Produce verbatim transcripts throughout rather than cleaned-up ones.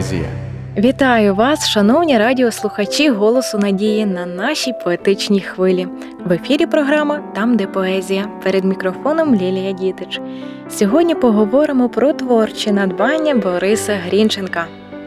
поезія. Вітаю вас, шановні радіослухачі «Голосу надії» на нашій поетичній хвилі. В ефірі програма «Там, де поезія». Перед мікрофоном Лілія Дідич. Сьогодні поговоримо про творчі надбання Бориса Грінченка.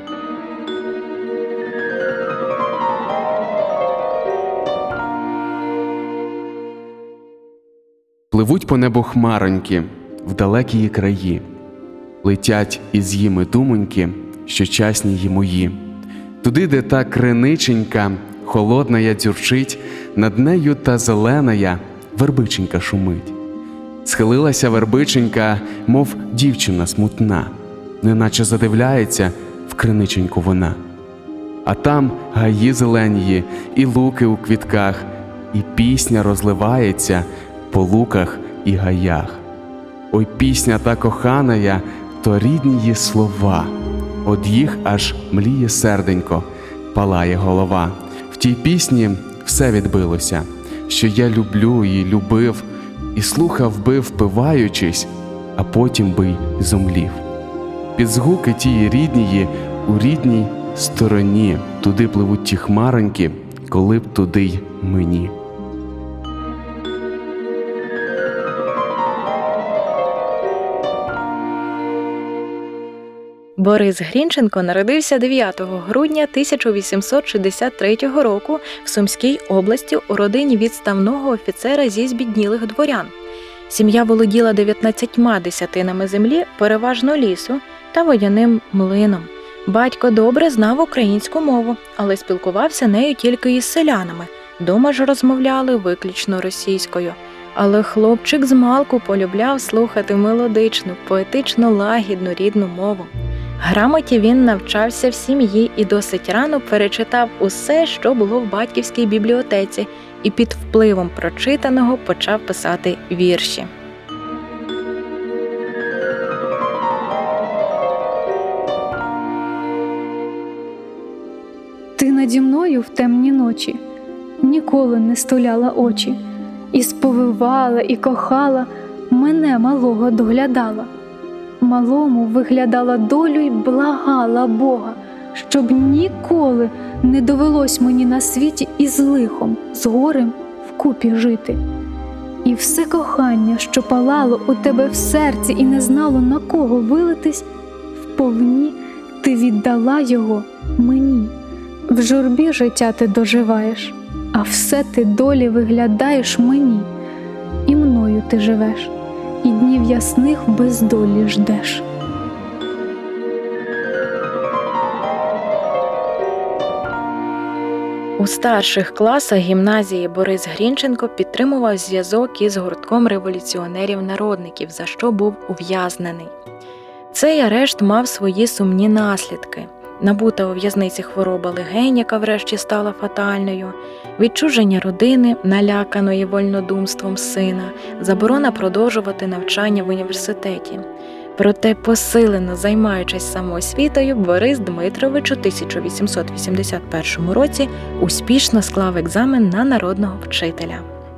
Пливуть по небу хмароньки в далекі краї, летять із їми думоньки, що часні ї мої. Туди, де та криниченька, холодна я дзюрчить, над нею та зеленая вербиченька шумить. Схилилася вербиченька, мов дівчина смутна, неначе задивляється в криниченьку вона. А там гаї зеленії, і луки у квітках, і пісня розливається по луках і гаях. Ой, пісня та коханая, то рідні її слова, од їх аж мліє серденько, палає голова. В тій пісні все відбилося, що я люблю і любив, і слухав би, впиваючись, а потім би й зумлів. Під згуки тії ріднії у рідній стороні, туди пливуть ті хмароньки, коли б туди й мені. Борис Грінченко народився дев'ятого грудня тисяча вісімсот шістдесят третього року в Сумській області у родині відставного офіцера зі збіднілих дворян. Сім'я володіла дев'ятнадцятьма десятинами землі, переважно лісу, та водяним млином. Батько добре знав українську мову, але спілкувався нею тільки із селянами. Дома ж розмовляли виключно російською. Але хлопчик змалку полюбляв слухати мелодичну, поетично лагідну рідну мову. Грамоті він навчався в сім'ї і досить рано перечитав усе, що було в батьківській бібліотеці, і під впливом прочитаного почав писати вірші. Ти наді мною в темні ночі ніколи не стуляла очі, і сповивала, і кохала, мене малого доглядала. Малому виглядала долю й благала Бога, щоб ніколи не довелось мені на світі із лихом, з горем вкупі жити. І все кохання, що палало у тебе в серці і не знало, на кого вилитись, вповні ти віддала його мені. В журбі життя ти доживаєш, а все ти долі виглядаєш мені. І мною ти живеш, і днів ясних без долі ждеш. У старших класах гімназії Борис Грінченко підтримував зв'язок із гуртком революціонерів-народників, за що був ув'язнений. Цей арешт мав свої сумні наслідки. Набута у в'язниці хвороба легень, яка врешті стала фатальною, відчуження родини, наляканої вольнодумством сина, заборона продовжувати навчання в університеті. Проте, посилено займаючись самоосвітою, Борис Дмитрович у тисяча вісімсот вісімдесят першому році успішно склав екзамен на народного вчителя.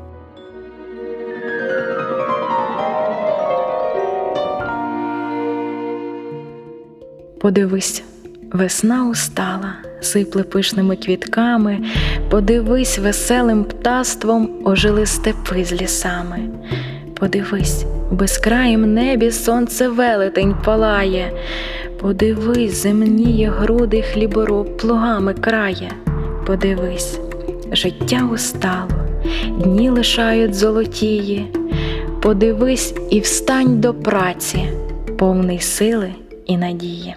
Подивись, весна устала, сипле пишними квітками, подивись, веселим птаством ожили степи з лісами. Подивись, в безкраїм небі сонце велетень палає, подивись, земніє груди хлібороб плугами крає. Подивись, життя устало, дні лишають золотії, подивись і встань до праці, повний сили і надії.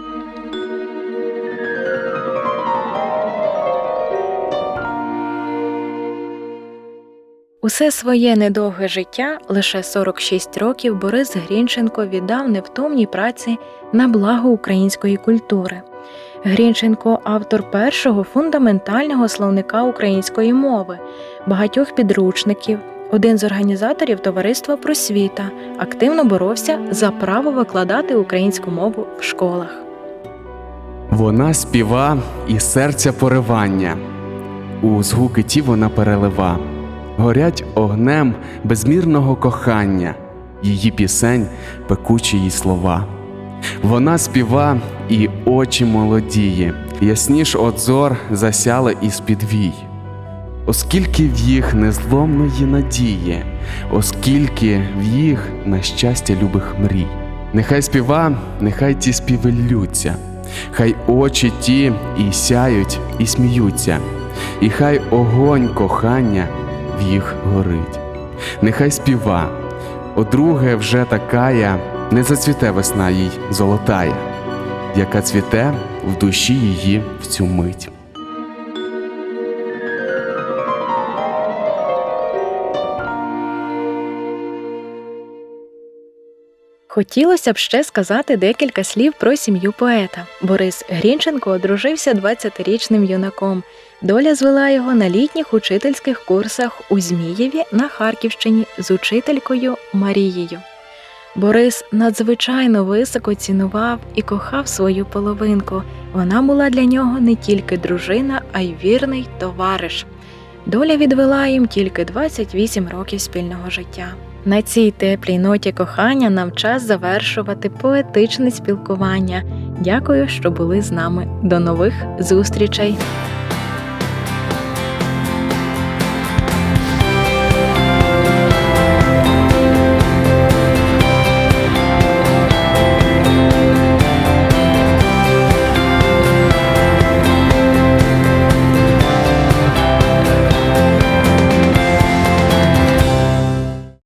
Усе своє недовге життя, лише сорок шість років, Борис Грінченко віддав невтомній праці на благо української культури. Грінченко – автор першого фундаментального словника української мови, багатьох підручників, один з організаторів Товариства «Просвіта», активно боровся за право викладати українську мову в школах. Вона співа і серця поривання, у згуки ті вона перелива. Горять огнем безмірного кохання, її пісень пекучі її слова. Вона співа і очі молодії, ясніш от зор засяли із-під вій. Оскільки в їх незломної надії, оскільки в їх на щастя любих мрій. Нехай співа, нехай ті співи ллються, хай очі ті і сяють, і сміються, і хай огонь кохання в їх горить. Нехай співа, одруге вже такая, не зацвіте весна їй золотая, яка цвіте в душі її в цю мить. Хотілося б ще сказати декілька слів про сім'ю поета. Борис Грінченко одружився двадцятирічним юнаком. Доля звела його на літніх учительських курсах у Змієві на Харківщині з учителькою Марією. Борис надзвичайно високо цінував і кохав свою половинку. Вона була для нього не тільки дружина, а й вірний товариш. Доля відвела їм тільки двадцять вісім років спільного життя. На цій теплій ноті кохання нам час завершувати поетичне спілкування. Дякую, що були з нами. До нових зустрічей!